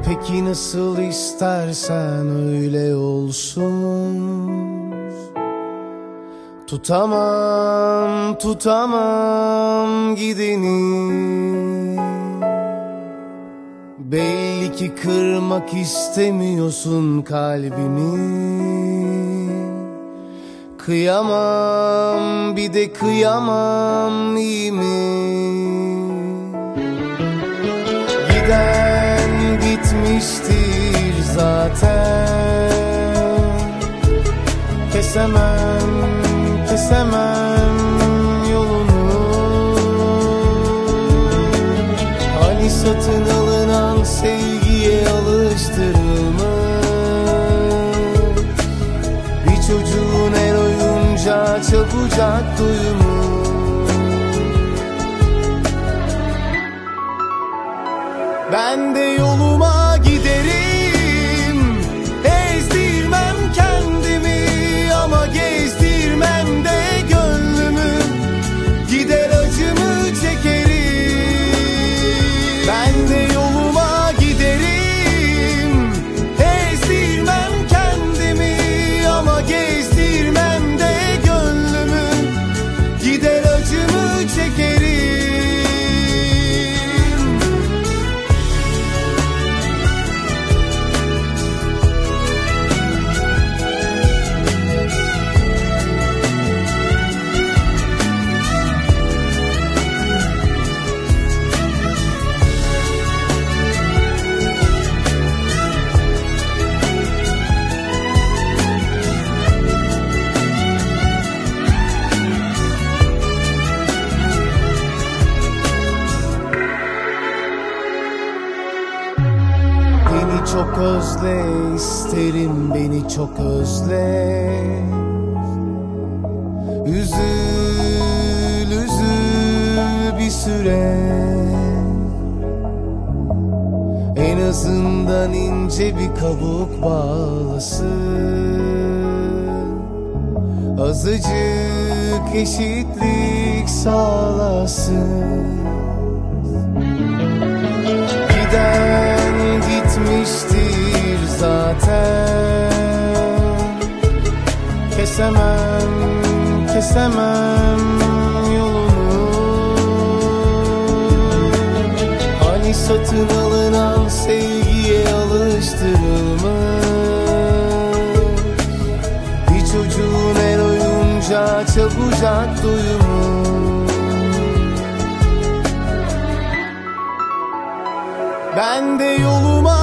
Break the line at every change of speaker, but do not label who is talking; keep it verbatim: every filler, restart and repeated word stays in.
Peki nasıl istersen öyle olsun. Tutamam, tutamam gideni. Belli ki kırmak istemiyorsun kalbimi. Kıyamam, bir de kıyamam, iyi mi? Giden gitmiştir zaten. Kesemem, kesemem yolunu. Hani satın alınan sevgiye alıştırılmış bir çocuğun el oyuncağı, çabucak duyumu. Ben de yoluma giderim, ezdirmem kendimi ama gezdirmem de gönlümü. Gider acımı çekerim. Ben de yoluma giderim, ezdirmem kendimi ama gezdirmem de gönlümü. Gider acımı çekerim. Beni çok özle, isterim beni çok özle. Üzül, üzül bir süre. En azından ince bir kabuk bağlasın. Azıcık eşitlik sağlasın. Giden gitmiştir zaten. Kesemem, kesemem yolunu. Hani satın alınan sevgiye alıştırılmış bir çocuğun el oyuncağı, çabucak duyumu. Ben de yoluma